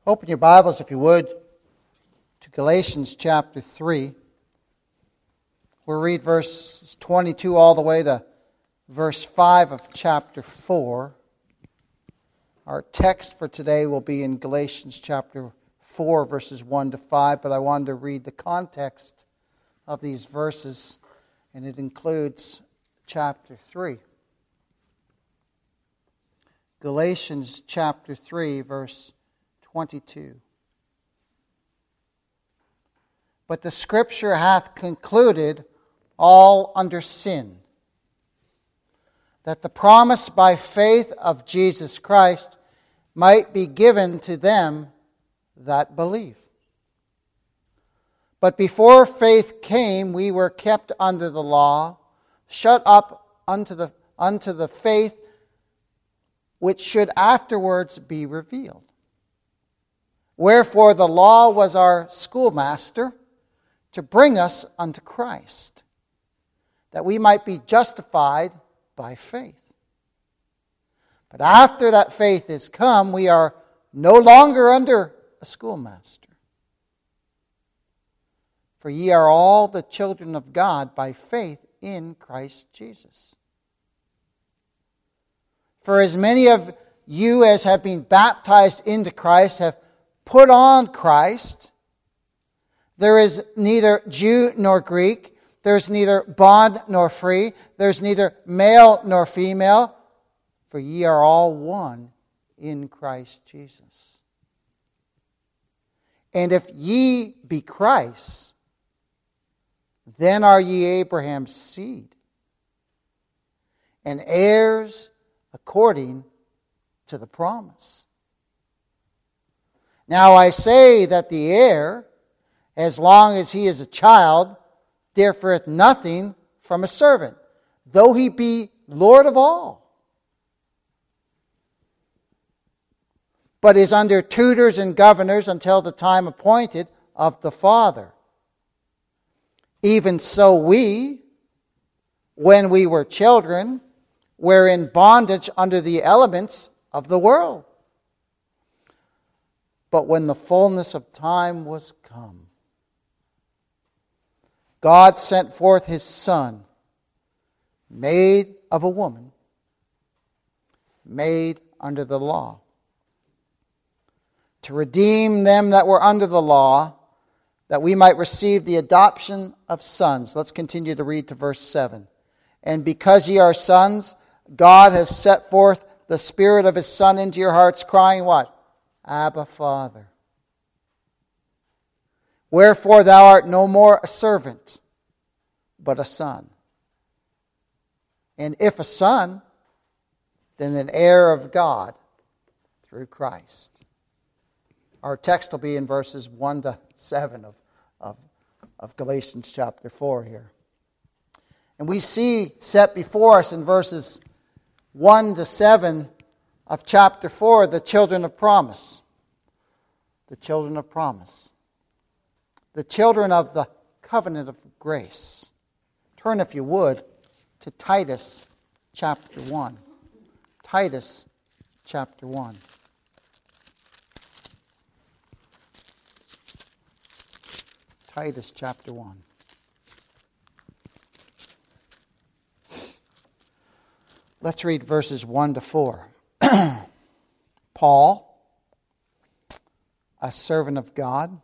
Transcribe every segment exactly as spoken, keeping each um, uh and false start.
Open your Bibles, if you would, to Galatians chapter three. We'll read verses twenty-two all the way to verse five of chapter four. Our text for today will be in Galatians chapter four, verses one to five, but I wanted to read the context of these verses, and it includes chapter three. Galatians chapter three, verse twenty-two. But the Scripture hath concluded all under sin, that the promise by faith of Jesus Christ might be given to them that believe. But before faith came, we were kept under the law, shut up unto the, unto the faith which should afterwards be revealed. Wherefore the law was our schoolmaster to bring us unto Christ, that we might be justified by faith. But after that faith is come, we are no longer under a schoolmaster. For ye are all the children of God by faith in Christ Jesus. For as many of you as have been baptized into Christ have put on Christ. There is neither Jew nor Greek. There is neither bond nor free. There is neither male nor female. For ye are all one in Christ Jesus. And if ye be Christ's, then are ye Abraham's seed, and heirs according to the promise. Now I say that the heir, as long as he is a child, differeth nothing from a servant, though he be Lord of all, but is under tutors and governors until the time appointed of the Father. Even so we, when we were children, were in bondage under the elements of the world. But when the fullness of time was come, God sent forth His Son, made of a woman, made under the law, to redeem them that were under the law, that we might receive the adoption of sons. Let's continue to read to verse seven. And because ye are sons, God has set forth the Spirit of His Son into your hearts, crying what? Abba, Father. Wherefore thou art no more a servant, but a son. And if a son, then an heir of God through Christ. Our text will be in verses one to seven of, of, of Galatians chapter four here. And we see set before us in verses one to seven of chapter four, the children of promise. The children of promise. The children of the covenant of grace. Turn, if you would, to Titus chapter one. Titus chapter one. Titus chapter one. Let's read verses one to four. Paul, a servant of God.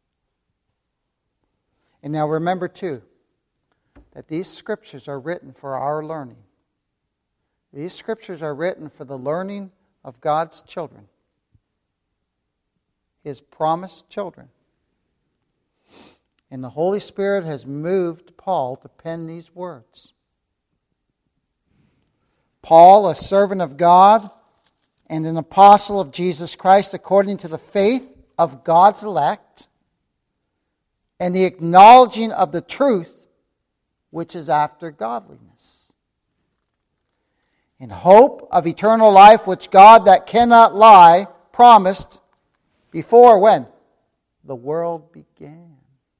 And now remember too, that these scriptures are written for our learning. These scriptures are written for the learning of God's children. His promised children. And the Holy Spirit has moved Paul to pen these words. Paul, a servant of God and an apostle of Jesus Christ, according to the faith of God's elect and the acknowledging of the truth which is after godliness, in hope of eternal life, which God that cannot lie promised before when? The world began.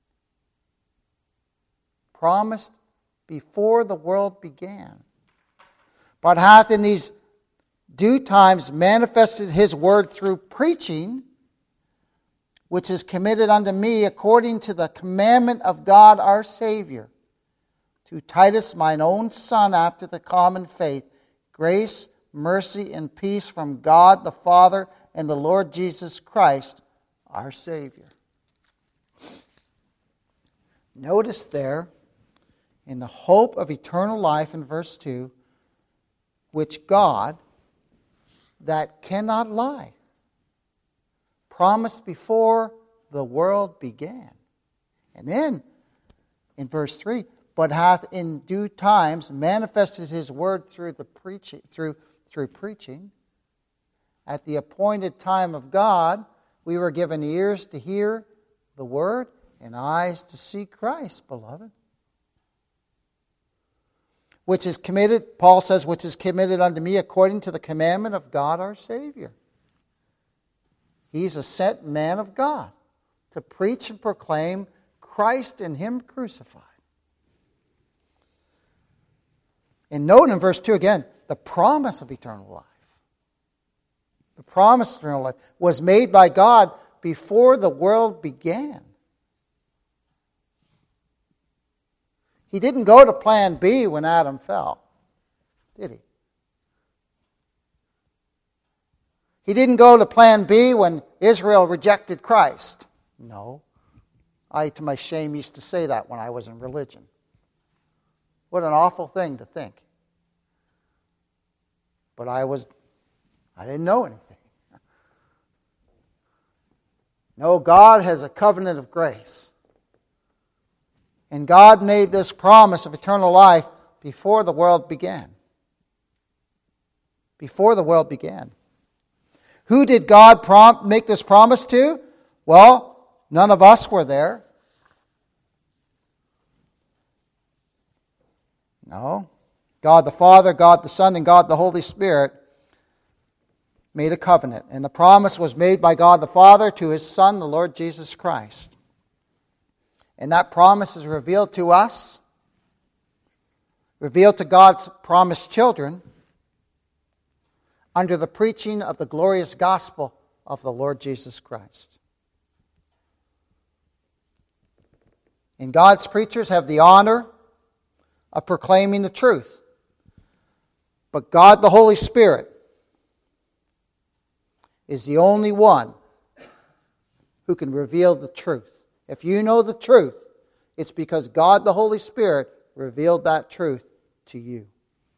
Promised before the world began. But hath in these due times manifested His word through preaching which is committed unto me according to the commandment of God our Savior, to Titus, mine own son, after the common faith, grace, mercy, and peace from God the Father and the Lord Jesus Christ, our Savior. Notice there, in the hope of eternal life in verse two, which God, that cannot lie, promised before the world began. And then, in verse three, but hath in due times manifested his word through the preaching, through, through preaching. At the appointed time of God, we were given ears to hear the word and eyes to see Christ, beloved. Which is committed, Paul says, which is committed unto me according to the commandment of God our Savior. He's a sent man of God to preach and proclaim Christ and Him crucified. And note in verse two again, the promise of eternal life. The promise of eternal life was made by God before the world began. He didn't go to plan B when Adam fell, did he? He didn't go to plan B when Israel rejected Christ. No. I, to my shame, used to say that when I was in religion. What an awful thing to think. But I was, I didn't know anything. No, God has a covenant of grace. And God made this promise of eternal life before the world began. Before the world began. Who did God prom- make this promise to? Well, none of us were there. No. God the Father, God the Son, and God the Holy Spirit made a covenant. And the promise was made by God the Father to His Son, the Lord Jesus Christ. And that promise is revealed to us, revealed to God's promised children, under the preaching of the glorious gospel of the Lord Jesus Christ. And God's preachers have the honor of proclaiming the truth. But God the Holy Spirit is the only one who can reveal the truth. If you know the truth, it's because God the Holy Spirit revealed that truth to you.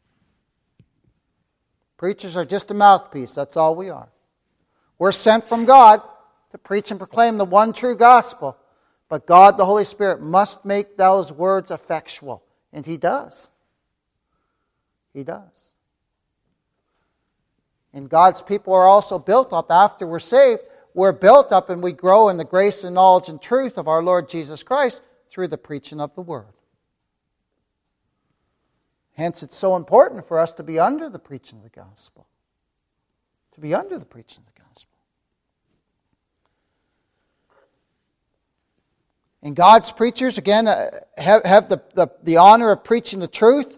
Preachers are just a mouthpiece. That's all we are. We're sent from God to preach and proclaim the one true gospel. But God the Holy Spirit must make those words effectual. And He does. He does. And God's people are also built up after we're saved. We're built up and we grow in the grace and knowledge and truth of our Lord Jesus Christ through the preaching of the Word. Hence, it's so important for us to be under the preaching of the gospel. To be under the preaching of the gospel. And God's preachers, again, uh, have, have the, the, the honor of preaching the truth.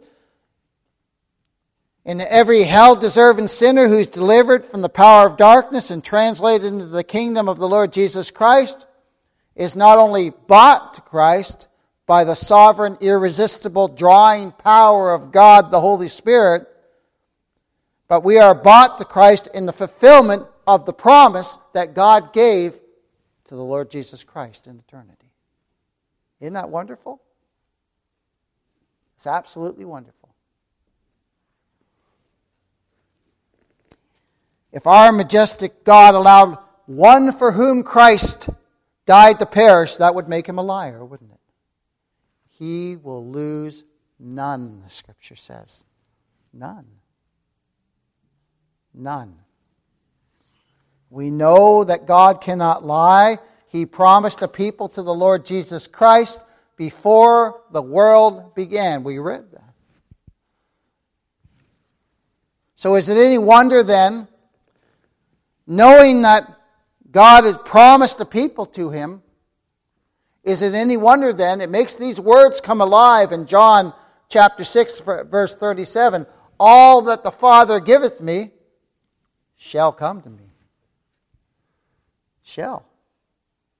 And every hell-deserving sinner who's delivered from the power of darkness and translated into the kingdom of the Lord Jesus Christ is not only bought to Christ by the sovereign, irresistible, drawing power of God, the Holy Spirit, but we are bought to Christ in the fulfillment of the promise that God gave to the Lord Jesus Christ in eternity. Isn't that wonderful? It's absolutely wonderful. If our majestic God allowed one for whom Christ died to perish, that would make Him a liar, wouldn't it? He will lose none, the Scripture says. None. None. We know that God cannot lie. He promised a people to the Lord Jesus Christ before the world began. We read that. So is it any wonder then, knowing that God has promised a people to Him, is it any wonder then, it makes these words come alive in John chapter six, verse thirty-seven, all that the Father giveth me shall come to me. Shall.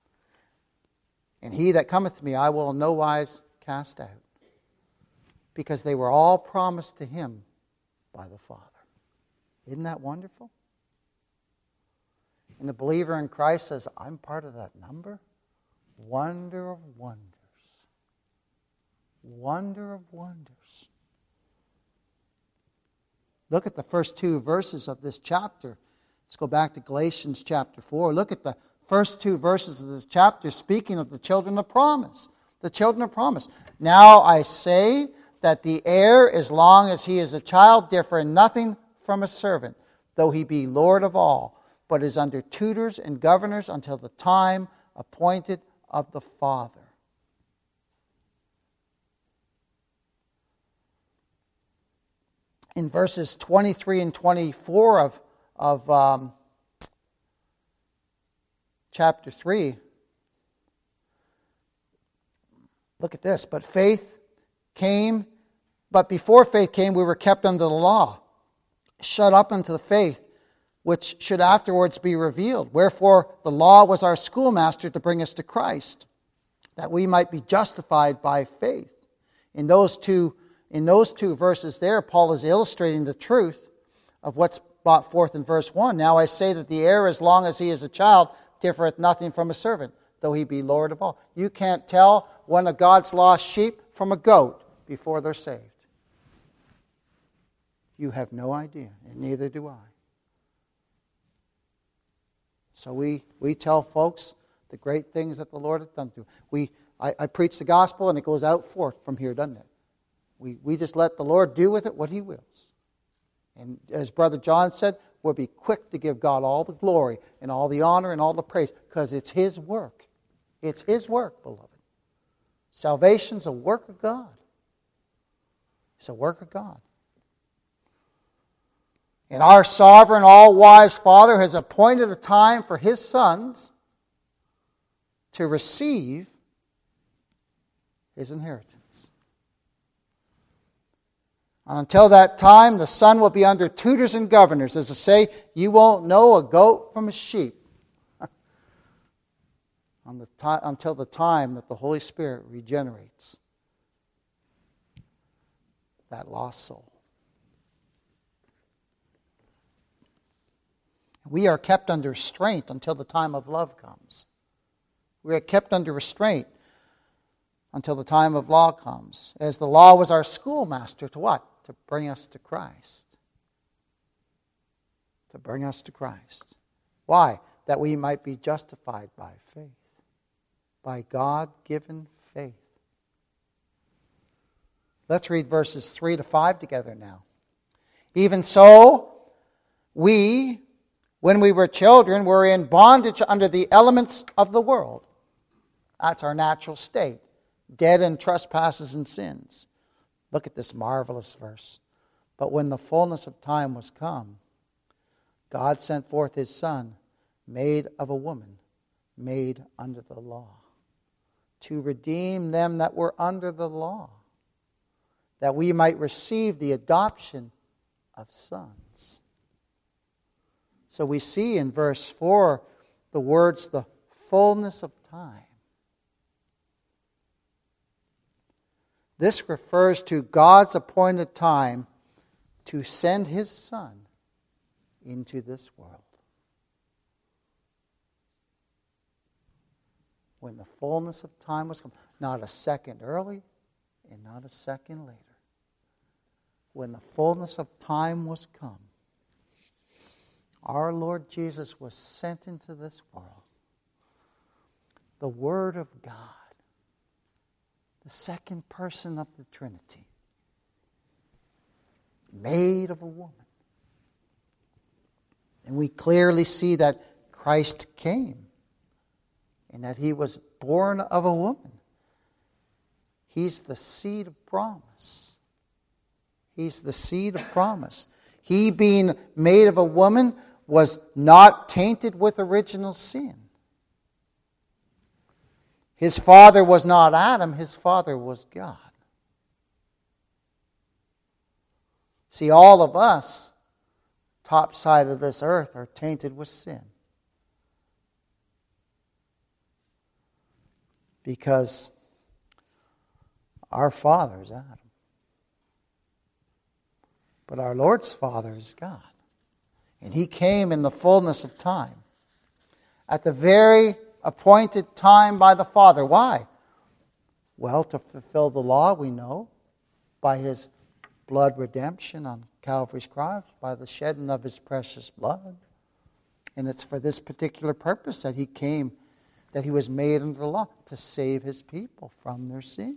And he that cometh to me I will in no wise cast out. Because they were all promised to him by the Father. Isn't that wonderful? And the believer in Christ says, I'm part of that number. Wonder of wonders. Wonder of wonders. Look at the first two verses of this chapter. Let's go back to Galatians chapter four. Look at the first two verses of this chapter speaking of the children of promise. The children of promise. Now I say that the heir, as long as he is a child, differ in nothing from a servant, though he be Lord of all, but is under tutors and governors until the time appointed of the Father. In verses twenty-three and twenty-four of, of um, chapter three, look at this. But faith came, but before faith came, we were kept under the law, shut up unto the faith, which should afterwards be revealed. Wherefore the law was our schoolmaster to bring us to Christ, that we might be justified by faith. In those two, in those two verses there, Paul is illustrating the truth of what's brought forth in verse one. Now I say that the heir, as long as he is a child, differeth nothing from a servant, though he be Lord of all. You can't tell one of God's lost sheep from a goat before they're saved. You have no idea, and neither do I. So we, we tell folks the great things that the Lord has done to them. We, I, I preach the gospel, and it goes out forth from here, doesn't it? We, we just let the Lord do with it what He wills. And as Brother John said, we'll be quick to give God all the glory and all the honor and all the praise, because it's His work. It's His work, beloved. Salvation's a work of God. It's a work of God. And our sovereign, all-wise Father has appointed a time for His sons to receive His inheritance. And until that time, the son will be under tutors and governors. As I say, you won't know a goat from a sheep on the ti- until the time that the Holy Spirit regenerates that lost soul. We are kept under restraint until the time of love comes. We are kept under restraint until the time of law comes. As the law was our schoolmaster to what? To bring us to Christ. To bring us to Christ. Why? That we might be justified by faith. By God-given faith. Let's read verses three to five together now. Even so, we, when we were children, were in bondage under the elements of the world. That's our natural state. Dead in trespasses and sins. Look at this marvelous verse. But when the fullness of time was come, God sent forth His Son, made of a woman, made under the law, to redeem them that were under the law, that we might receive the adoption of sons. So we see in verse four the words, the fullness of time. This refers to God's appointed time to send His Son into this world. When the fullness of time was come, not a second early and not a second later. When the fullness of time was come, our Lord Jesus was sent into this world. The Word of God, the second person of the Trinity, made of a woman. And we clearly see that Christ came and that He was born of a woman. He's the seed of promise. He's the seed of promise. He, being made of a woman, was not tainted with original sin. His father was not Adam, his father was God. See, all of us, top side of this earth, are tainted with sin. Because our father is Adam. But our Lord's Father is God. And He came in the fullness of time. At the very appointed time by the Father. Why? Well, to fulfill the law, we know, by His blood redemption on Calvary's cross, by the shedding of His precious blood. And it's for this particular purpose that He came, that He was made under the law, to save His people from their sins.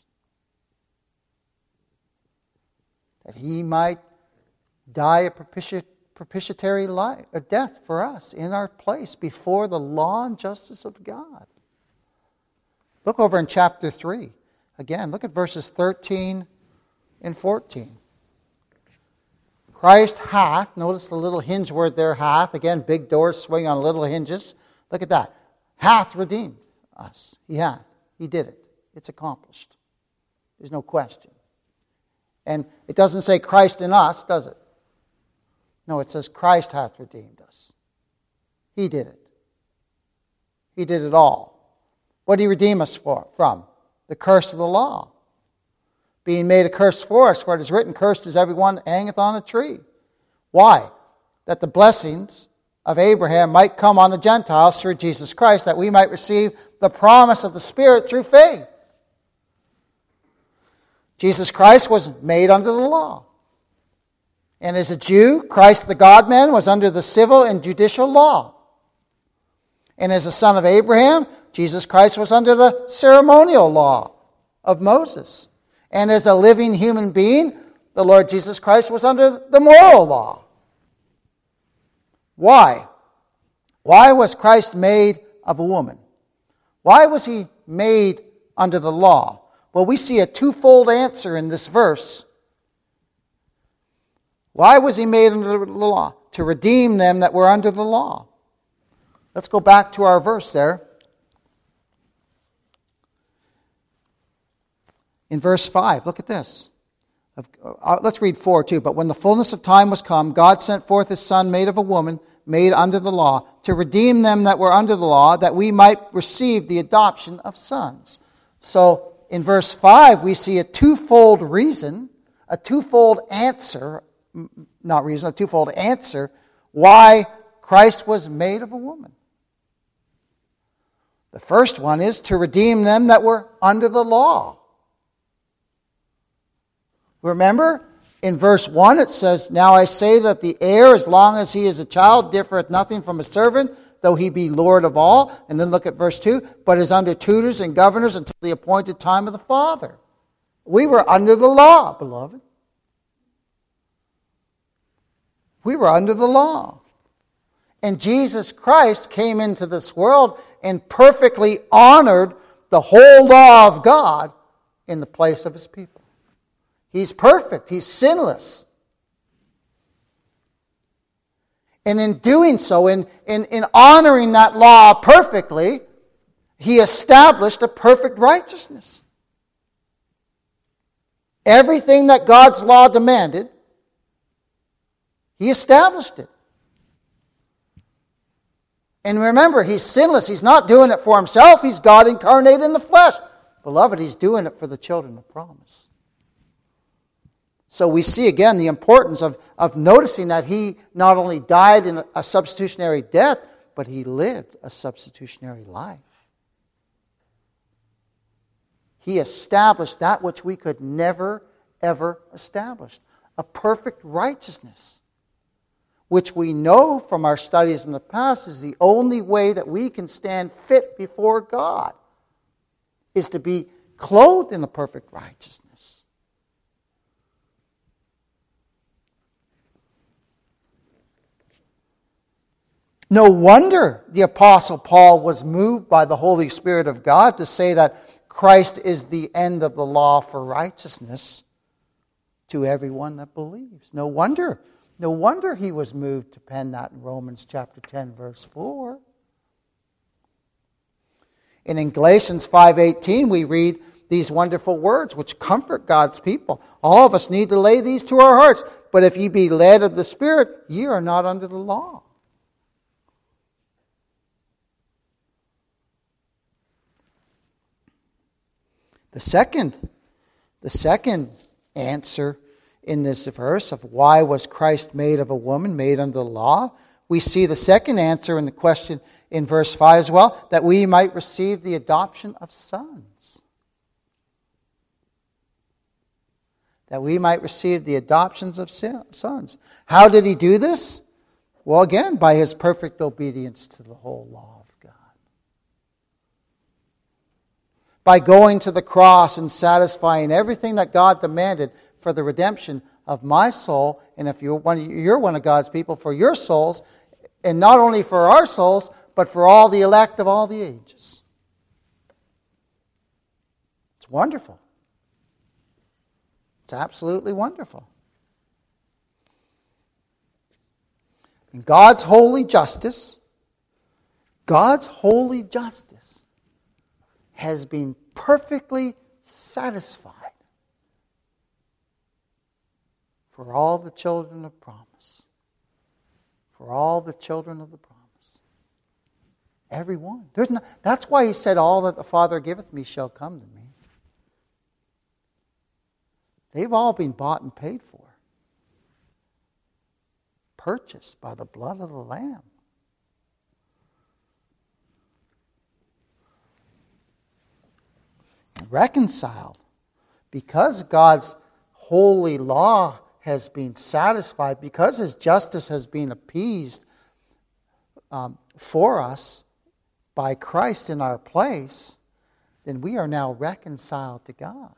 That He might die a propiti- propitiatory life, a death for us in our place before the law and justice of God. Look over in chapter three. Again, look at verses thirteen and fourteen. Christ hath, notice the little hinge word there, hath. Again, big doors swing on little hinges. Look at that. Hath redeemed us. He hath. He did it. It's accomplished. There's no question. And it doesn't say Christ in us, does it? No, it says Christ hath redeemed us. He did it. He did it all. What did He redeem us for, from? The curse of the law. Being made a curse for us, for it is written, cursed is everyone that hangeth on a tree. Why? That the blessings of Abraham might come on the Gentiles through Jesus Christ, that we might receive the promise of the Spirit through faith. Jesus Christ was made under the law. And as a Jew, Christ the God-man was under the civil and judicial law. And as a son of Abraham, Jesus Christ was under the ceremonial law of Moses. And as a living human being, the Lord Jesus Christ was under the moral law. Why? Why was Christ made of a woman? Why was He made under the law? Well, we see a twofold answer in this verse. Why was He made under the law? To redeem them that were under the law. Let's go back to our verse there. In verse five, look at this. Let's read four too. But when the fullness of time was come, God sent forth His Son, made of a woman, made under the law, to redeem them that were under the law, that we might receive the adoption of sons. So, in verse five, we see a twofold reason, a twofold answer, not reason, a twofold answer, why Christ was made of a woman. The first one is to redeem them that were under the law. Remember, in verse one it says, now I say that the heir, as long as he is a child, differeth nothing from a servant, though he be Lord of all. And then look at verse two, but is under tutors and governors until the appointed time of the Father. We were under the law, beloved. We were under the law. And Jesus Christ came into this world and perfectly honored the whole law of God in the place of His people. He's perfect. He's sinless. And in doing so, in, in, in honoring that law perfectly, He established a perfect righteousness. Everything that God's law demanded, He established it. And remember, He's sinless. He's not doing it for Himself. He's God incarnate in the flesh. Beloved, He's doing it for the children of promise. So we see again the importance of, of noticing that He not only died in a substitutionary death, but He lived a substitutionary life. He established that which we could never, ever establish. A perfect righteousness, which we know from our studies in the past is the only way that we can stand fit before God, is to be clothed in the perfect righteousness. No wonder the Apostle Paul was moved by the Holy Spirit of God to say that Christ is the end of the law for righteousness to everyone that believes. No wonder, no wonder he was moved to pen that in Romans chapter ten, verse four. And in Galatians five eighteen, we read these wonderful words which comfort God's people. All of us need to lay these to our hearts. But if ye be led of the Spirit, ye are not under the law. The second, the second answer in this verse of why was Christ made of a woman, made under the law, we see the second answer in the question in verse five as well, that we might receive the adoption of sons. That we might receive the adoptions of sons. How did he do this? Well, again, by his perfect obedience to the whole law of God. By going to the cross and satisfying everything that God demanded for the redemption of my soul, and if you're one, you're one of God's people, for your souls, and not only for our souls, but for all the elect of all the ages. It's wonderful. It's absolutely wonderful. And God's holy justice, God's holy justice has been perfectly satisfied for all the children of promise. For all the children of the promise. Every one. There's no, that's why he said, all that the Father giveth me shall come to me. They've all been bought and paid for. Purchased by the blood of the Lamb. Reconciled. Because God's holy law has been satisfied, because his justice has been appeased um, for us by Christ in our place, then we are now reconciled to God.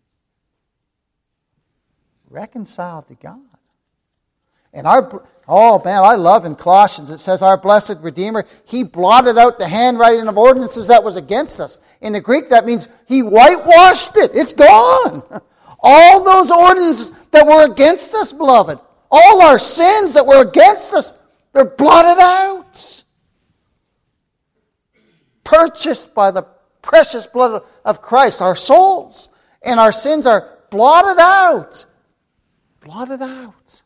Reconciled to God. And our, oh man, I love in Colossians, it says, our blessed Redeemer, he blotted out the handwriting of ordinances that was against us. In the Greek, that means he whitewashed it. It's gone. All those ordinances that were against us, beloved, all our sins that were against us, they're blotted out. Purchased by the precious blood of Christ, our souls and our sins are blotted out. Blotted out.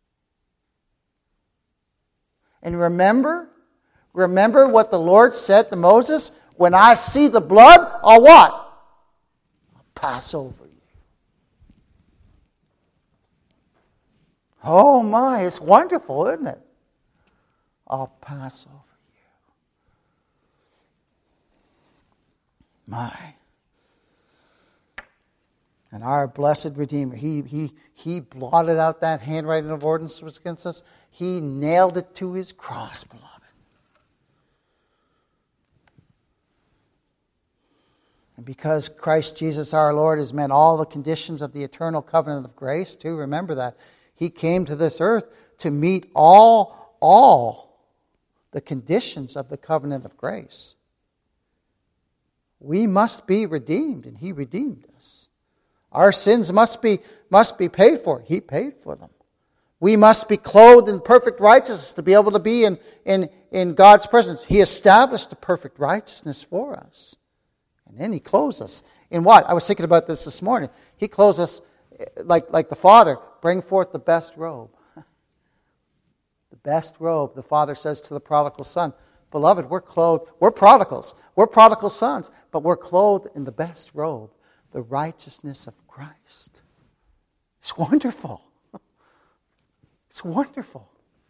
And remember, remember what the Lord said to Moses, when I see the blood, I'll what? I'll pass over you. Oh my, it's wonderful, isn't it? I'll pass over you. My. And our blessed Redeemer, he, he, he blotted out that handwriting of ordinances against us. He nailed it to his cross, beloved. And because Christ Jesus our Lord has met all the conditions of the eternal covenant of grace, too, remember that. He came to this earth to meet all, all the conditions of the covenant of grace. We must be redeemed, and he redeemed us. Our sins must be, must be paid for. He paid for them. We must be clothed in perfect righteousness to be able to be in, in, in God's presence. He established a perfect righteousness for us. And then he clothes us. In what? I was thinking about this this morning. He clothes us like, like the Father. Bring forth the best robe. The best robe. The Father says to the prodigal son, beloved, we're clothed. We're prodigals. We're prodigal sons. But we're clothed in the best robe. The righteousness of Christ. It's wonderful. It's wonderful.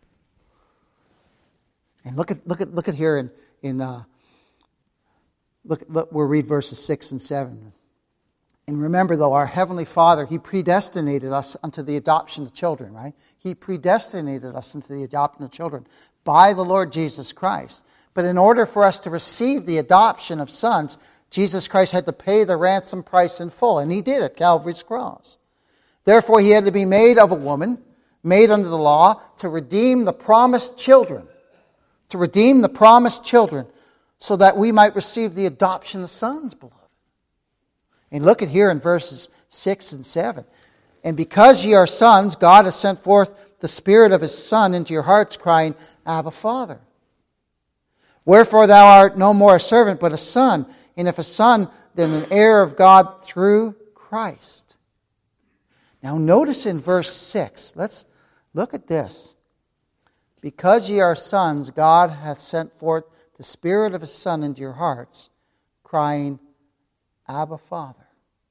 And look at look at look at here in in uh, look, look we'll read verses six and seven. And remember, though, our Heavenly Father, he predestinated us unto the adoption of children, right? He predestinated us into the adoption of children by the Lord Jesus Christ. But in order for us to receive the adoption of sons, Jesus Christ had to pay the ransom price in full, and he did at Calvary's cross. Therefore, he had to be made of a woman, made under the law, to redeem the promised children. To redeem the promised children, so that we might receive the adoption of sons, beloved. And look at here in verses six and seven. And because ye are sons, God has sent forth the Spirit of his Son into your hearts, crying, Abba, Father. Wherefore thou art no more a servant, but a son. And if a son, then an heir of God through Christ. Now notice in verse six, let's look at this. Because ye are sons, God hath sent forth the Spirit of his Son into your hearts, crying, Abba, Father.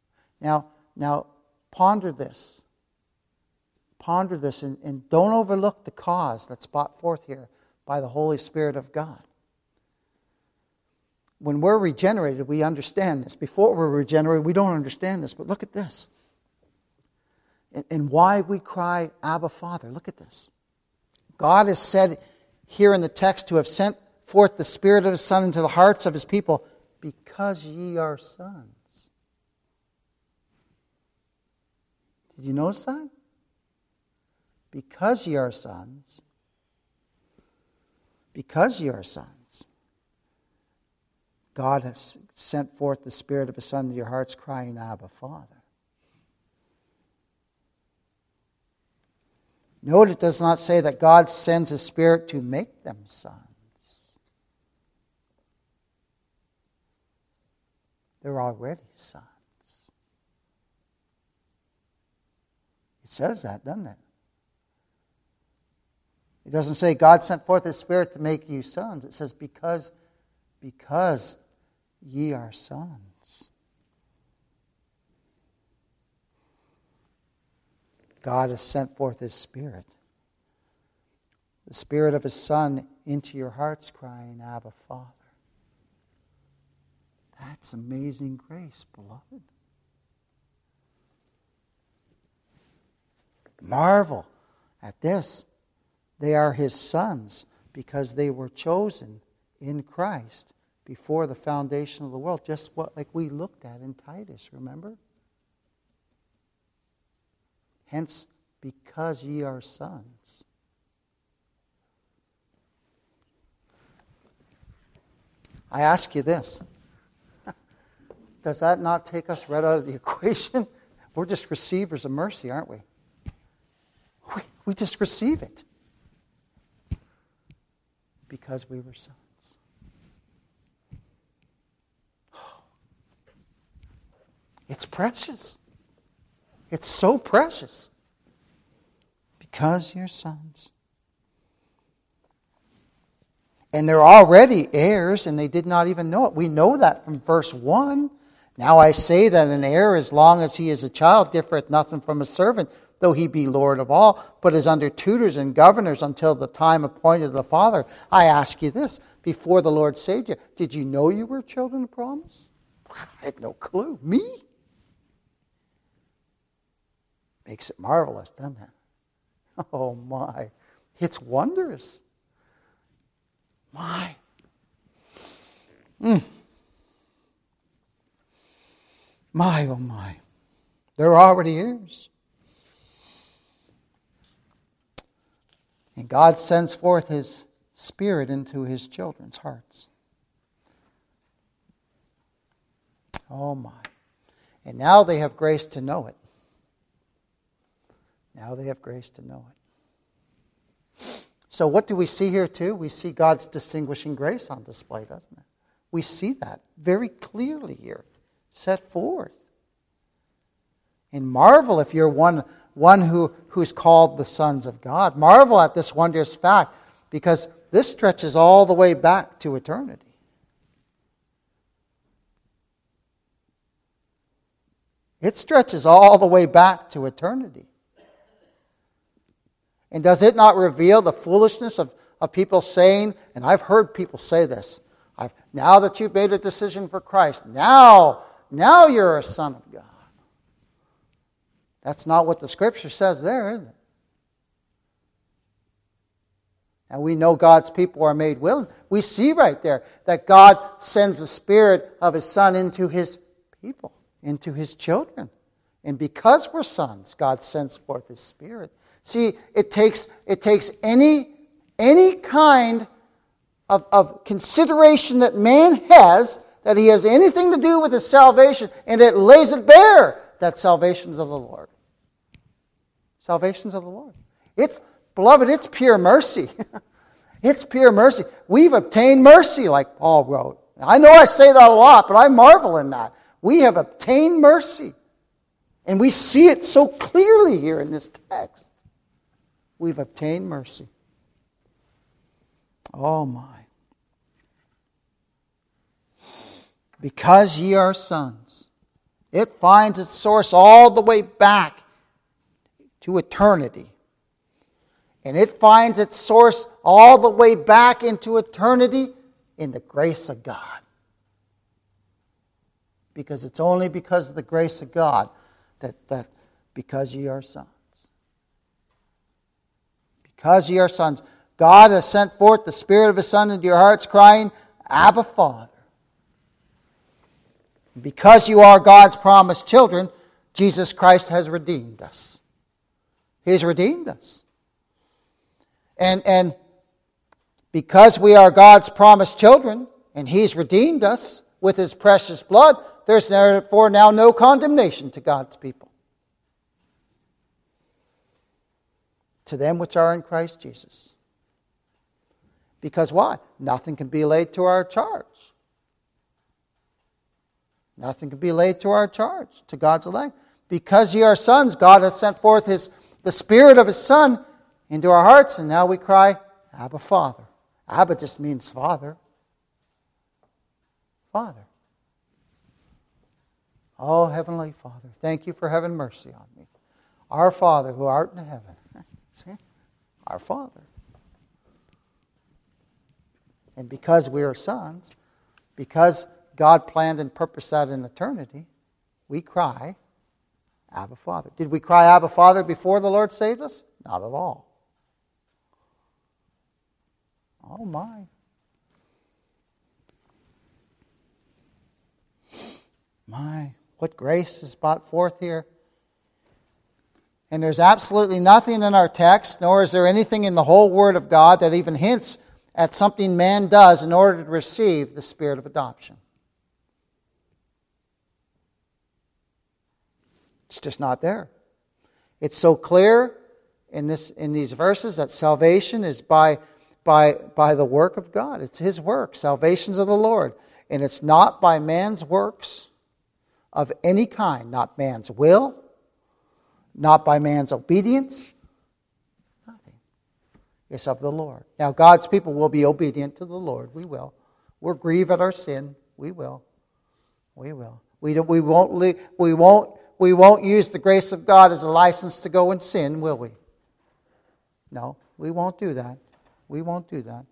Now, now ponder this. Ponder this and, and don't overlook the cause that's brought forth here by the Holy Spirit of God. When we're regenerated, we understand this. Before we're regenerated, we don't understand this. But look at this. And, and why we cry, Abba, Father. Look at this. God is said here in the text to have sent forth the Spirit of His Son into the hearts of His people because ye are sons. Did you notice that? Because ye are sons. Because ye are sons. God has sent forth the Spirit of His Son into your hearts, crying, Abba, Father. Note it does not say that God sends His Spirit to make them sons. They're already sons. It says that, doesn't it? It doesn't say God sent forth His Spirit to make you sons. It says because, because ye are sons. God has sent forth His Spirit. The Spirit of His Son into your hearts, crying, Abba, Father. That's amazing grace, beloved. Marvel at this. They are His sons because they were chosen in Christ before the foundation of the world. Just what like we looked at in Titus, remember? Hence, because ye are sons. I ask you this. Does that not take us right out of the equation? We're just receivers of mercy, aren't we? We, we just receive it. Because we were sons. It's precious. It's so precious. Because you're sons. And they're already heirs, and they did not even know it. We know that from verse one. Now I say that an heir, as long as he is a child, differeth nothing from a servant, though he be Lord of all, but is under tutors and governors until the time appointed of the Father. I ask you this, before the Lord saved you, did you know you were children of promise? I had no clue. Me? Makes it marvelous, doesn't it? Oh my. It's wondrous. My. Mm. My, oh my. They're already heirs. And God sends forth His Spirit into His children's hearts. Oh my. And now they have grace to know it. Now they have grace to know it. So what do we see here too? We see God's distinguishing grace on display, doesn't it? We see that very clearly here, set forth. And marvel if you're one, one who, who's called the sons of God. Marvel at this wondrous fact, because this stretches all the way back to eternity. It stretches all the way back to eternity. And does it not reveal the foolishness of, of people saying, and I've heard people say this, I've, now that you've made a decision for Christ, now, now you're a son of God. That's not what the Scripture says there, is it? And we know God's people are made willing. We see right there that God sends the Spirit of His Son into His people, into His children. And because we're sons, God sends forth His Spirit. See, it takes it takes any, any kind of, of consideration that man has, that he has anything to do with his salvation, and it lays it bare that salvation's of the Lord. Salvation's of the Lord. It's, beloved, it's pure mercy. It's pure mercy. We've obtained mercy, like Paul wrote. I know I say that a lot, but I marvel in that. We have obtained mercy. And we see it so clearly here in this text. We've obtained mercy. Oh my. Because ye are sons, It finds its source all the way back to eternity. And it finds its source all the way back into eternity in the grace of God. Because it's only because of the grace of God that, that because ye are sons. Because ye are sons. God has sent forth the Spirit of His Son into your hearts, crying, Abba, Father. Because you are God's promised children, Jesus Christ has redeemed us. He's redeemed us. And, and because we are God's promised children, and He's redeemed us with His precious blood, there's therefore now no condemnation to God's people. To them which are in Christ Jesus. Because why? Nothing can be laid to our charge. Nothing can be laid to our charge, to God's elect. Because ye are sons, God hath sent forth His, the Spirit of His Son into our hearts, and now we cry, Abba, Father. Abba just means Father. Father. Oh, Heavenly Father, thank you for having mercy on me. Our Father who art in heaven. See? Our Father. And because we are sons, because God planned and purposed that in eternity, we cry, Abba, Father. Did we cry Abba, Father before the Lord saved us? Not at all. Oh my. My, what grace is brought forth here. And there's absolutely nothing in our text, nor is there anything in the whole Word of God that even hints at something man does in order to receive the Spirit of adoption. It's just not there. It's so clear in this in these verses that salvation is by by by the work of God. It's His work. Salvation's of the Lord. And it's not by man's works of any kind. Not man's will. Not by man's obedience. Nothing. It's of the Lord. Now God's people will be obedient to the Lord. We will. We'll grieve at our sin. We will. We will. We don't, we won't we won't We won't use the grace of God as a license to go and sin, will we? No, we won't do that. We won't do that.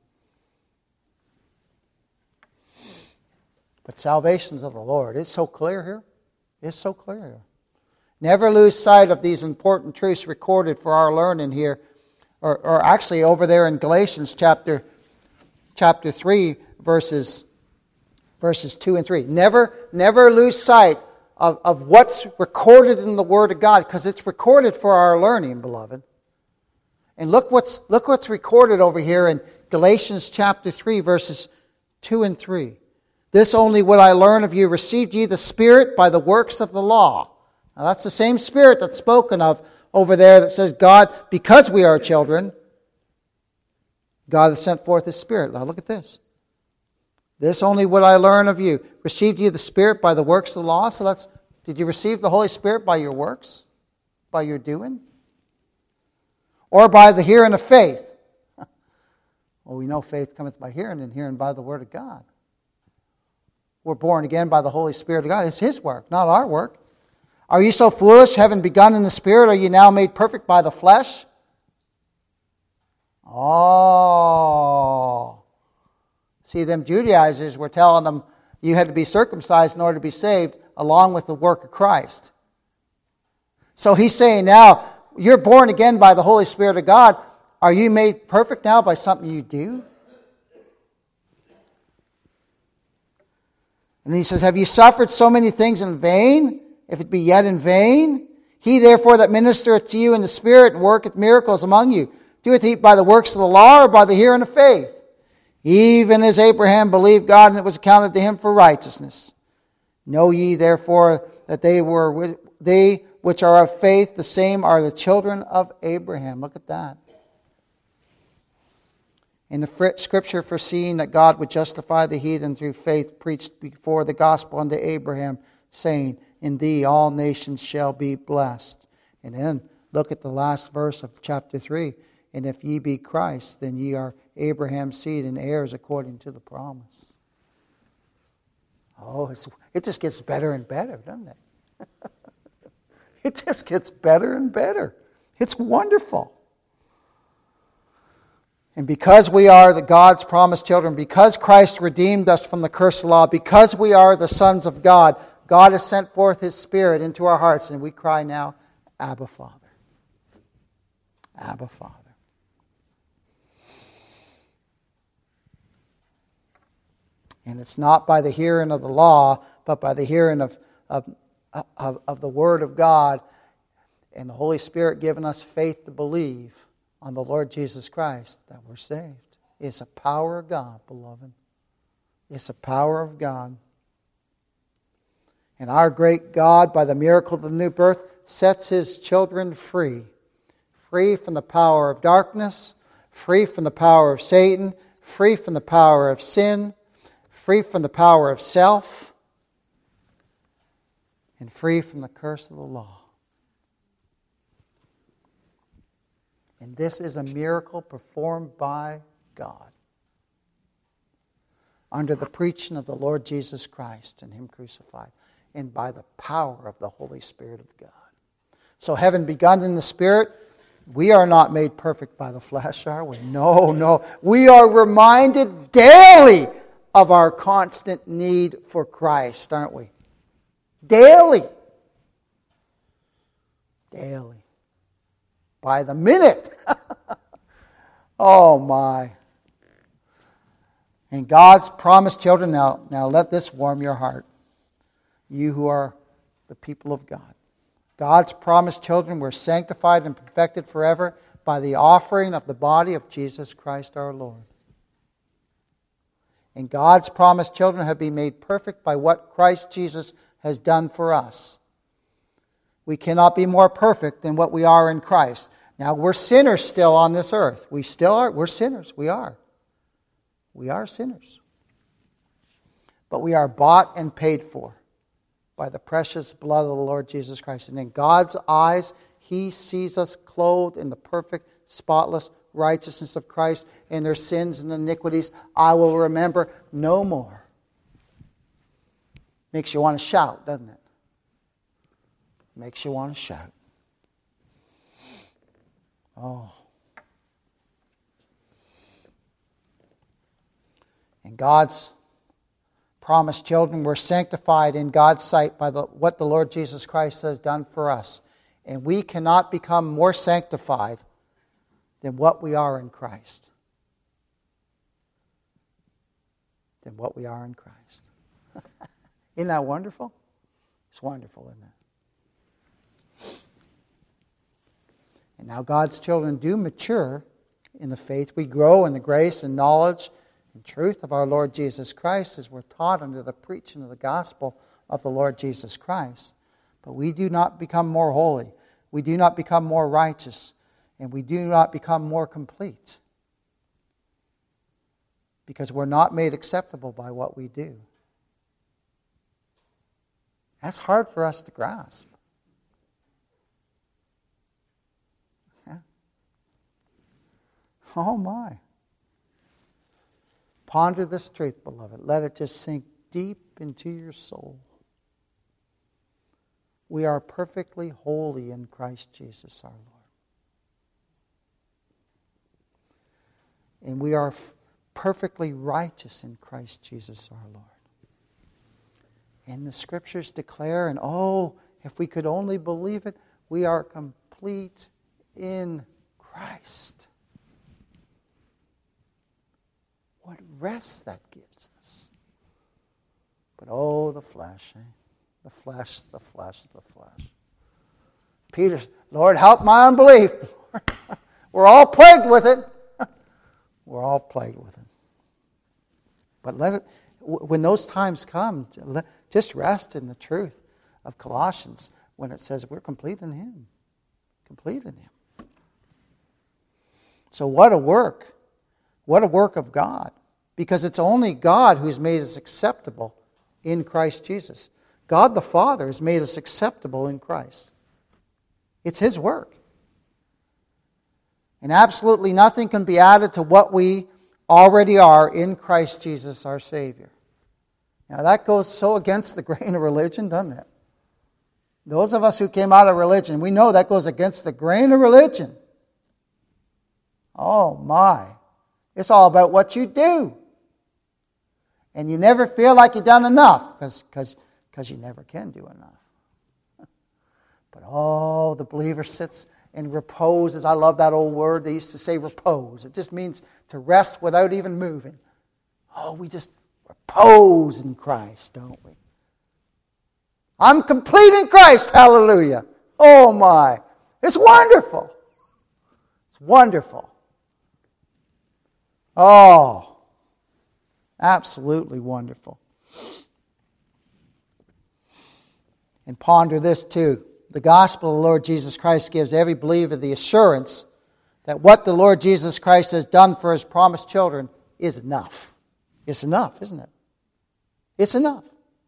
But salvation's of the Lord. It's so clear here. It's so clear here. Never lose sight of these important truths recorded for our learning here. Or, or actually over there in Galatians chapter, chapter three, verses, verses two and three. Never, never lose sight Of, of what's recorded in the Word of God, because it's recorded for our learning, beloved. And look what's look what's recorded over here in Galatians chapter three, verses two and three. This only would I learn of you, received ye the Spirit by the works of the law. Now that's the same Spirit that's spoken of over there that says, God, because we are children, God has sent forth His Spirit. Now look at this. This only would I learn of you. Received ye the Spirit by the works of the law? So that's, did you receive the Holy Spirit by your works? By your doing? Or by the hearing of faith? Well, we know faith cometh by hearing, and hearing by the Word of God. We're born again by the Holy Spirit of God. It's His work, not our work. Are you so foolish, having begun in the Spirit, are you now made perfect by the flesh? Oh... See, them Judaizers were telling them you had to be circumcised in order to be saved, along with the work of Christ. So he's saying now, you're born again by the Holy Spirit of God. Are you made perfect now by something you do? And he says, have you suffered so many things in vain, if it be yet in vain? He therefore that ministereth to you in the Spirit and worketh miracles among you, doeth he by the works of the law or by the hearing of faith? Even as Abraham believed God, and it was accounted to him for righteousness. Know ye therefore that they were they which are of faith, the same are the children of Abraham. Look at that. In the Scripture, foreseeing that God would justify the heathen through faith, preached before the gospel unto Abraham, saying, in thee all nations shall be blessed. And then look at the last verse of chapter three. And if ye be Christ, then ye are Abraham's seed and heirs according to the promise. Oh, it's, it just gets better and better, doesn't it? It just gets better and better. It's wonderful. And because we are the God's promised children, because Christ redeemed us from the curse of the law, because we are the sons of God, God has sent forth His Spirit into our hearts, and we cry now, Abba, Father. Abba, Father. And it's not by the hearing of the law, but by the hearing of, of, of, of the Word of God and the Holy Spirit giving us faith to believe on the Lord Jesus Christ that we're saved. It's a power of God, beloved. It's a power of God. And our great God, by the miracle of the new birth, sets His children free. Free from the power of darkness, free from the power of Satan, free from the power of sin, free from the power of self, and free from the curse of the law. And this is a miracle performed by God under the preaching of the Lord Jesus Christ and Him crucified, and by the power of the Holy Spirit of God. So having begun in the Spirit, we are not made perfect by the flesh, are we? No, no. We are reminded daily of our constant need for Christ, aren't we? Daily. Daily. By the minute. Oh my. And God's promised children, now, now let this warm your heart. You who are the people of God. God's promised children were sanctified and perfected forever by the offering of the body of Jesus Christ our Lord. And God's promised children have been made perfect by what Christ Jesus has done for us. We cannot be more perfect than what we are in Christ. Now, we're sinners still on this earth. We still are. We're sinners. We are. We are sinners. But we are bought and paid for by the precious blood of the Lord Jesus Christ. And in God's eyes, He sees us clothed in the perfect, spotless righteousness of Christ, and their sins and iniquities I will remember no more. Makes you want to shout, doesn't it? Makes you want to shout. Oh. And God's promised children were sanctified in God's sight by the, what the Lord Jesus Christ has done for us. And we cannot become more sanctified than what we are in Christ. Than what we are in Christ. Isn't that wonderful? It's wonderful, isn't it? And now God's children do mature in the faith. We grow in the grace and knowledge and truth of our Lord Jesus Christ as we're taught under the preaching of the gospel of the Lord Jesus Christ. But we do not become more holy. We do not become more righteous. And we do not become more complete. Because we're not made acceptable by what we do. That's hard for us to grasp. Yeah. Oh my. Ponder this truth, beloved. Let it just sink deep into your soul. We are perfectly holy in Christ Jesus our Lord. And we are f- perfectly righteous in Christ Jesus our Lord. And the Scriptures declare, and oh, if we could only believe it, we are complete in Christ. What rest that gives us. But oh, the flesh, eh? The flesh, the flesh, the flesh. Peter, Lord, help my unbelief. We're all plagued with it. We're all plagued with it. But let it, when those times come, just rest in the truth of Colossians when it says we're complete in Him. Complete in Him. So what a work. What a work of God. Because it's only God who's made us acceptable in Christ Jesus. God the Father has made us acceptable in Christ. It's His work. And absolutely nothing can be added to what we already are in Christ Jesus our Savior. Now that goes so against the grain of religion, doesn't it? Those of us who came out of religion, we know that goes against the grain of religion. Oh my. It's all about what you do. And you never feel like you've done enough because because because you never can do enough. But oh, the believer sits and reposes. I love that old word. They used to say repose. It just means to rest without even moving. Oh, we just repose in Christ, don't we? I'm complete in Christ. Hallelujah. Oh my. It's wonderful. It's wonderful. Oh, absolutely wonderful. And ponder this too. The gospel of the Lord Jesus Christ gives every believer the assurance that what the Lord Jesus Christ has done for his promised children is enough. It's enough, isn't it? It's enough.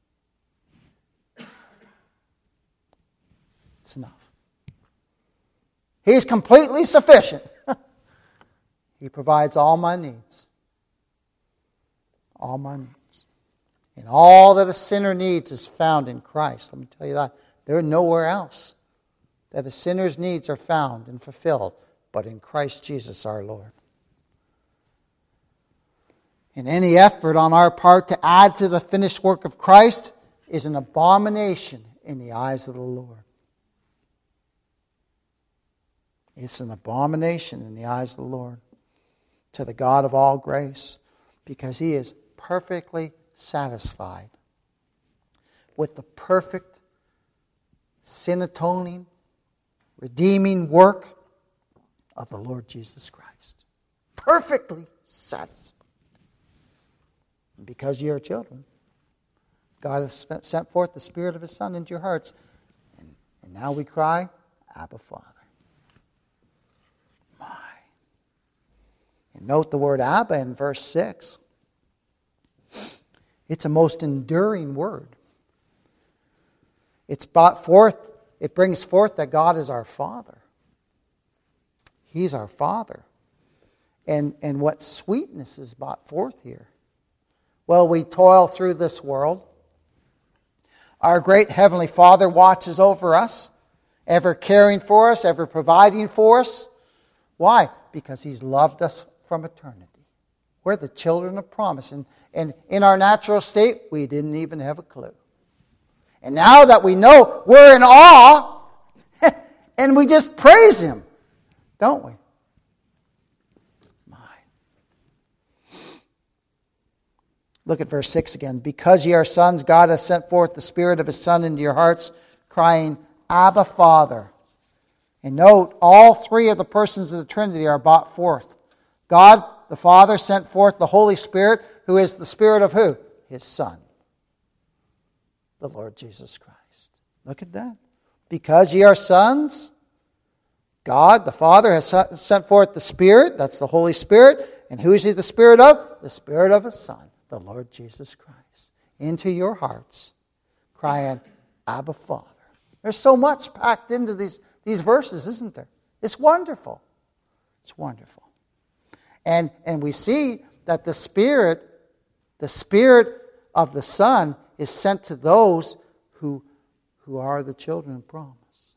It's enough. He's completely sufficient. He provides all my needs. All my needs. And all that a sinner needs is found in Christ. Let me tell you that. There is nowhere else that a sinner's needs are found and fulfilled but in Christ Jesus our Lord. And any effort on our part to add to the finished work of Christ is an abomination in the eyes of the Lord. It's an abomination in the eyes of the Lord to the God of all grace, because He is perfectly satisfied with the perfect sin-atoning, redeeming work of the Lord Jesus Christ. Perfectly satisfied. And because you are children, God has sent forth the Spirit of His Son into your hearts. And, and now we cry, Abba, Father. My. And note the word Abba in verse six. It's a most enduring word. It's brought forth, it brings forth that God is our Father. He's our Father. And, and what sweetness is brought forth here. Well, we toil through this world. Our great Heavenly Father watches over us, ever caring for us, ever providing for us. Why? Because He's loved us from eternity. We're the children of promise. And, and in our natural state, we didn't even have a clue. And now that we know, we're in awe, and we just praise Him, don't we? My. Look at verse six again. Because ye are sons, God has sent forth the Spirit of His Son into your hearts, crying, Abba, Father. And note, all three of the persons of the Trinity are brought forth. God, the Father, sent forth the Holy Spirit, who is the Spirit of who? His Son, the Lord Jesus Christ. Look at that. Because ye are sons, God, the Father, has sent forth the Spirit, that's the Holy Spirit. And who is He the Spirit of? The Spirit of His Son, the Lord Jesus Christ, into your hearts, crying, Abba, Father. There's so much packed into these, these verses, isn't there? It's wonderful. It's wonderful. And, and we see that the Spirit, the Spirit of the Son is sent to those who, who are the children of promise.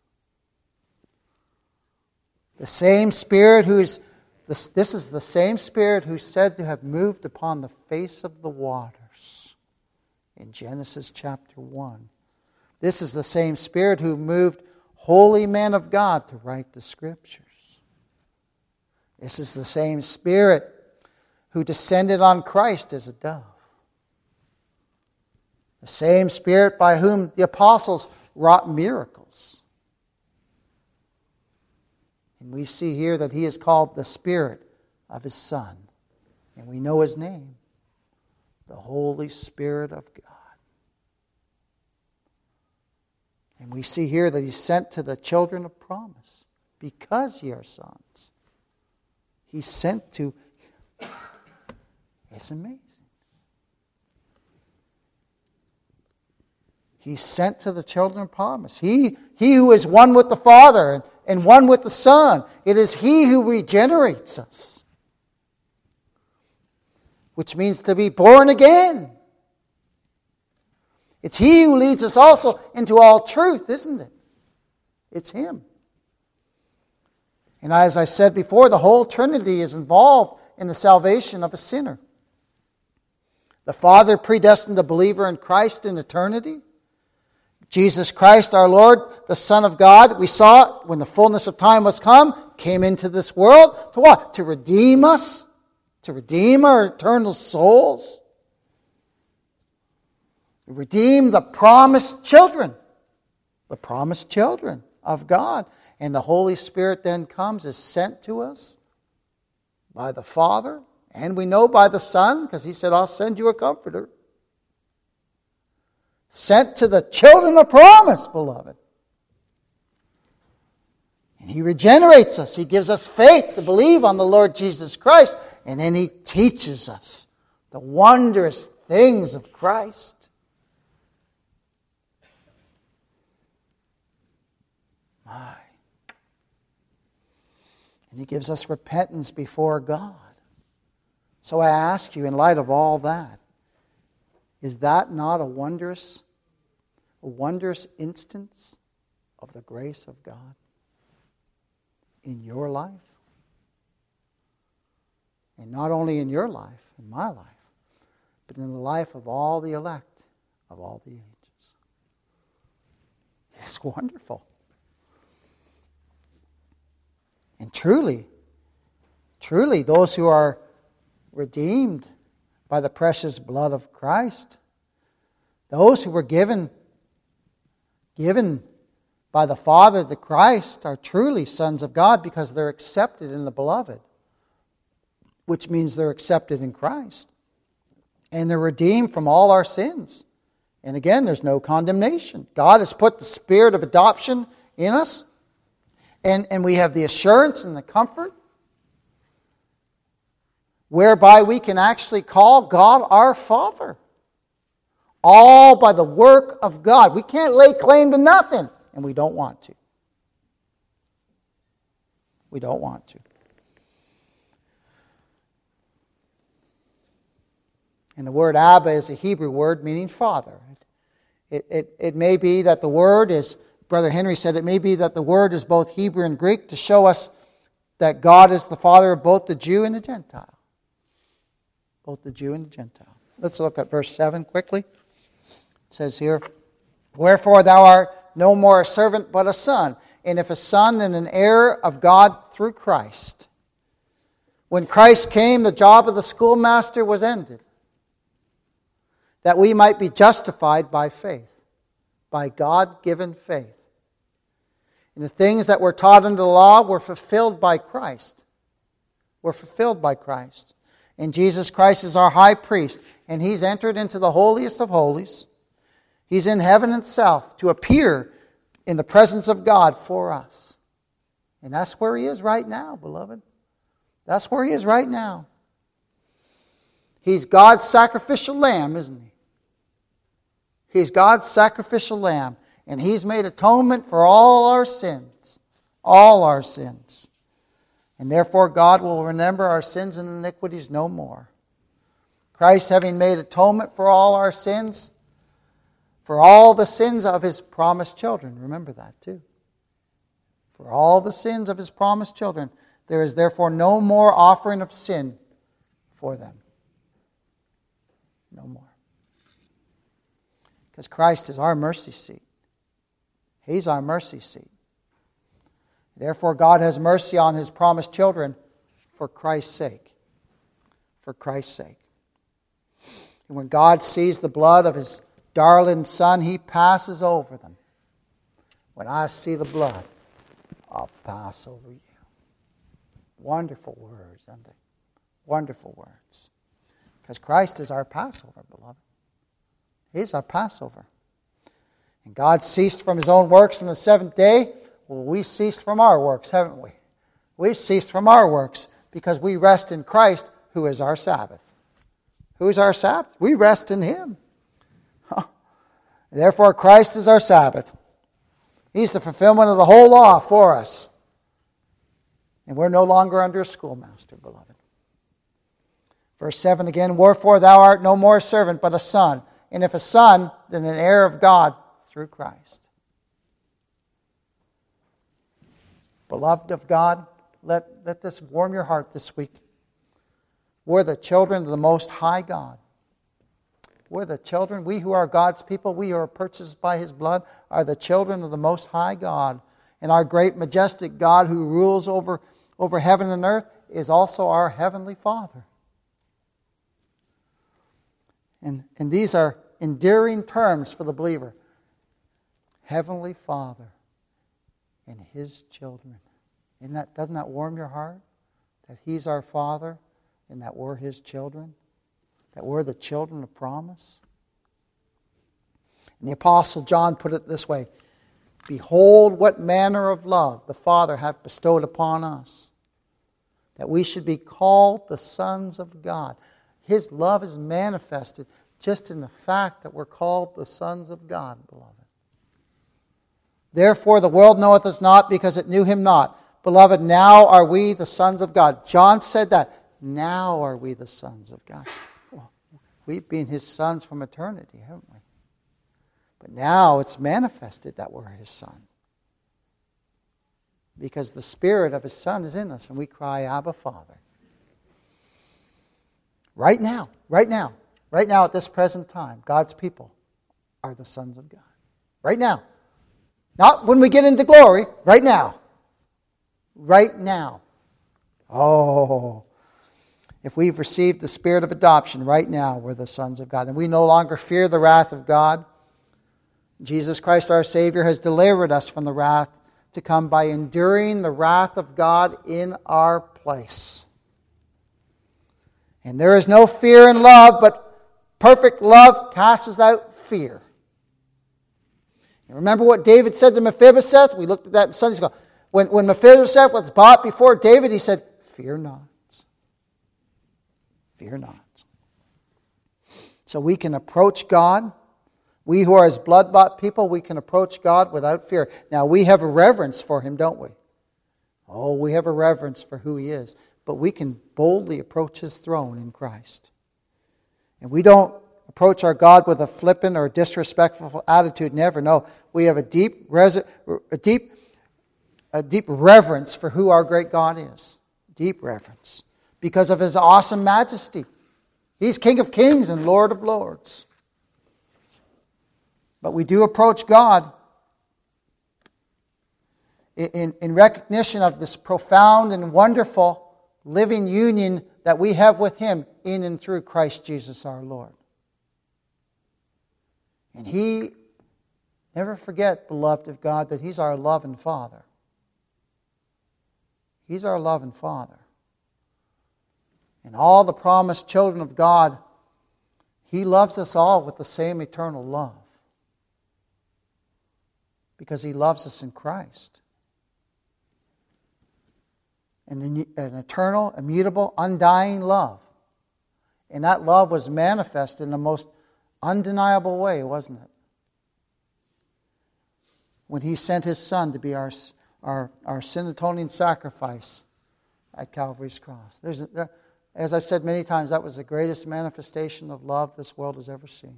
The same Spirit who is, this, this is the same Spirit who's said to have moved upon the face of the waters in Genesis chapter one. This is the same Spirit who moved holy men of God to write the Scriptures. This is the same Spirit who descended on Christ as a dove. The same Spirit by whom the apostles wrought miracles. And we see here that He is called the Spirit of His Son. And we know His name, the Holy Spirit of God. And we see here that He's sent to the children of promise. Because ye are sons. He's sent to... It's amazing. He's sent to the children of promise. He, he who is one with the Father and, and one with the Son. It is He who regenerates us. Which means to be born again. It's He who leads us also into all truth, isn't it? It's Him. And as I said before, the whole Trinity is involved in the salvation of a sinner. The Father predestined the believer in Christ in eternity. Jesus Christ, our Lord, the Son of God, we saw it when the fullness of time was come, came into this world to what? To redeem us, to redeem our eternal souls, to redeem the promised children, the promised children of God. And the Holy Spirit then comes, is sent to us by the Father, and we know by the Son, because He said, I'll send you a comforter. Sent to the children of promise, beloved. And He regenerates us. He gives us faith to believe on the Lord Jesus Christ. And then He teaches us the wondrous things of Christ. My. And He gives us repentance before God. So I ask you, in light of all that, is that not a wondrous, a wondrous instance of the grace of God in your life? And not only in your life, in my life, but in the life of all the elect of all the ages. It's wonderful. And truly, truly, those who are redeemed by the precious blood of Christ, those who were given, given by the Father to Christ are truly sons of God because they're accepted in the Beloved, which means they're accepted in Christ. And they're redeemed from all our sins. And again, there's no condemnation. God has put the spirit of adoption in us, and, and we have the assurance and the comfort whereby we can actually call God our Father. All by the work of God. We can't lay claim to nothing, and we don't want to. We don't want to. And the word Abba is a Hebrew word meaning father. It, it, it may be that the word is, Brother Henry said, it may be that the word is both Hebrew and Greek to show us that God is the Father of both the Jew and the Gentile. Both the Jew and the Gentile. Let's look at verse seven quickly. It says here, wherefore thou art no more a servant but a son, and if a son, then an heir of God through Christ. When Christ came, the job of the schoolmaster was ended, that we might be justified by faith, by God-given faith. And the things that were taught under the law were fulfilled by Christ. Were fulfilled by Christ. And Jesus Christ is our high priest, and He's entered into the holiest of holies. He's in heaven itself to appear in the presence of God for us. And that's where He is right now, beloved. That's where He is right now. He's God's sacrificial lamb, isn't He? He's God's sacrificial lamb, and He's made atonement for all our sins. All our sins. And therefore God will remember our sins and iniquities no more. Christ, having made atonement for all our sins, for all the sins of His promised children. Remember that too. For all the sins of His promised children, there is therefore no more offering of sin for them. No more. Because Christ is our mercy seat. He's our mercy seat. Therefore, God has mercy on His promised children for Christ's sake. For Christ's sake. And when God sees the blood of His darling Son, He passes over them. When I see the blood, I'll pass over you. Wonderful words, aren't they? Wonderful words. Because Christ is our Passover, beloved. He's our Passover. And God ceased from His own works on the seventh day. Well, we've ceased from our works, haven't we? We've ceased from our works because we rest in Christ, who is our Sabbath. Who is our Sabbath? We rest in Him. Therefore, Christ is our Sabbath. He's the fulfillment of the whole law for us. And we're no longer under a schoolmaster, beloved. Verse seven again, wherefore thou art no more a servant, but a son. And if a son, then an heir of God through Christ. Beloved of God, let, let this warm your heart this week. We're the children of the Most High God. We're the children, we who are God's people, we who are purchased by His blood, are the children of the Most High God. And our great, majestic God who rules over, over heaven and earth is also our Heavenly Father. And, and these are endearing terms for the believer. Heavenly Father and His children. Isn't that, doesn't that warm your heart? That He's our Father and that we're His children? That we're the children of promise? And the Apostle John put it this way: behold, what manner of love the Father hath bestowed upon us, that we should be called the sons of God. His love is manifested just in the fact that we're called the sons of God, beloved. Therefore the world knoweth us not, because it knew Him not. Beloved, now are we the sons of God. John said that. Now are we the sons of God. Well, we've been His sons from eternity, haven't we? But now it's manifested that we're His son. Because the Spirit of His Son is in us, and we cry, Abba, Father. Right now, right now, right now at this present time, God's people are the sons of God. Right now. Not when we get into glory, right now. Right now. Oh, if we've received the Spirit of adoption, right now we're the sons of God. And we no longer fear the wrath of God. Jesus Christ our Savior has delivered us from the wrath to come by enduring the wrath of God in our place. And there is no fear in love, but perfect love casts out fear. And remember what David said to Mephibosheth? We looked at that in Sunday school. When, when Mephibosheth was brought before David, he said, fear not. Fear not. So we can approach God. We who are His blood-bought people, we can approach God without fear. Now, we have a reverence for Him, don't we? Oh, we have a reverence for who He is. But we can boldly approach His throne in Christ. And we don't approach our God with a flippant or disrespectful attitude. Never. No. We have a deep, res- a deep, a deep reverence for who our great God is. Deep reverence. Because of His awesome majesty. He's King of kings and Lord of lords. But we do approach God in, in recognition of this profound and wonderful living union that we have with Him in and through Christ Jesus our Lord. And He, never forget, beloved of God, that He's our loving Father. He's our loving Father. And all the promised children of God, He loves us all with the same eternal love. Because He loves us in Christ. And an eternal, immutable, undying love. And that love was manifested in the most undeniable way, wasn't it? When He sent His Son to be our, our, our sin-atoning sacrifice at Calvary's cross. There's a, As I've said many times, that was the greatest manifestation of love this world has ever seen.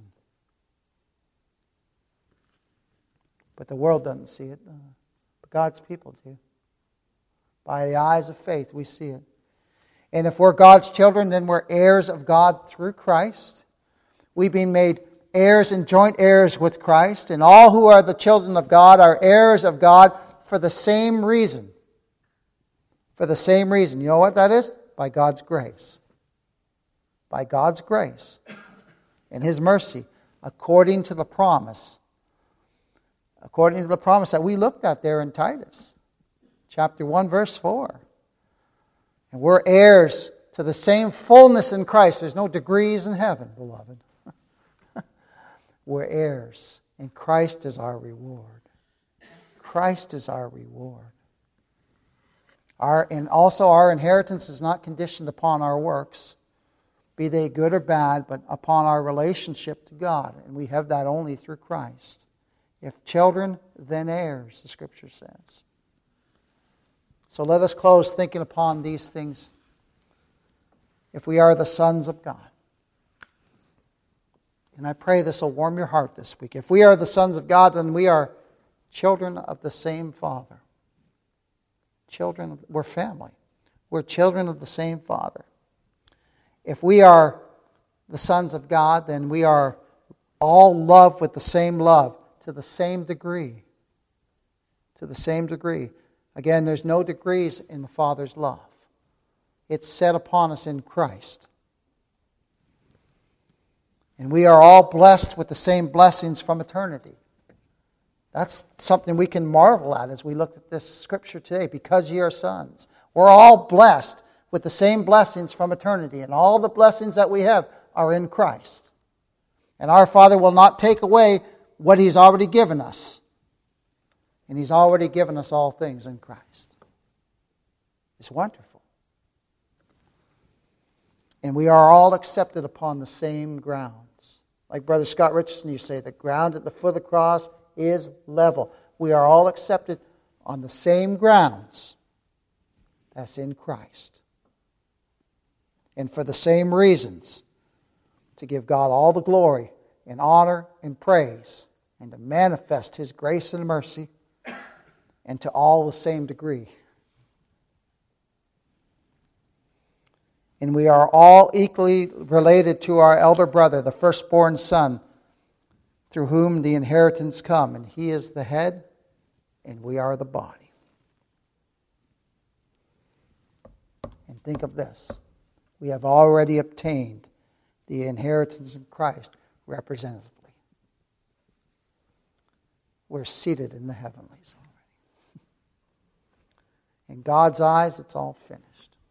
But the world doesn't see it. But God's people do. By the eyes of faith, we see it. And if we're God's children, then we're heirs of God through Christ. We've been made heirs and joint heirs with Christ. And all who are the children of God are heirs of God for the same reason. For the same reason. You know what that is? By God's grace. By God's grace and His mercy, according to the promise. According to the promise that we looked at there in Titus. Chapter one, verse four. And we're heirs to the same fullness in Christ. There's no degrees in heaven, beloved. We're heirs. And Christ is our reward. Christ is our reward. Our, and also our inheritance is not conditioned upon our works, be they good or bad, but upon our relationship to God. And we have that only through Christ. If children, then heirs, the Scripture says. So let us close thinking upon these things. If we are the sons of God, And I pray this will warm your heart this week. If we are the sons of God, then we are children of the same Father. Children, of, we're family. We're children of the same Father. If we are the sons of God, then we are all loved with the same love, to the same degree. To the same degree. Again, there's no degrees in the Father's love. It's set upon us in Christ. And we are all blessed with the same blessings from eternity. That's something we can marvel at as we look at this scripture today. Because ye are sons. We're all blessed with the same blessings from eternity. And all the blessings that we have are in Christ. And our Father will not take away what He's already given us. And He's already given us all things in Christ. It's wonderful. And we are all accepted upon the same grounds. Like Brother Scott Richardson used to say, the ground at the foot of the cross is level. We are all accepted on the same grounds. That's in Christ. And for the same reasons, to give God all the glory and honor and praise, and to manifest His grace and mercy, and to all the same degree. And we are all equally related to our elder brother, the firstborn son, through whom the inheritance come. And He is the head, and we are the body. And think of this. We have already obtained the inheritance in Christ representatively. We're seated in the heavenlies already. In God's eyes, it's all finished.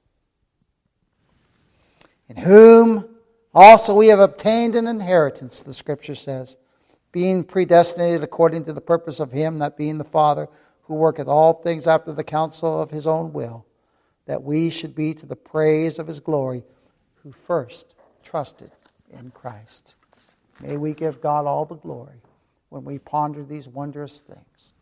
In whom also we have obtained an inheritance, the Scripture says, being predestinated according to the purpose of Him, that being the Father, who worketh all things after the counsel of His own will, that we should be to the praise of His glory, who first trusted in Christ. May we give God all the glory when we ponder these wondrous things.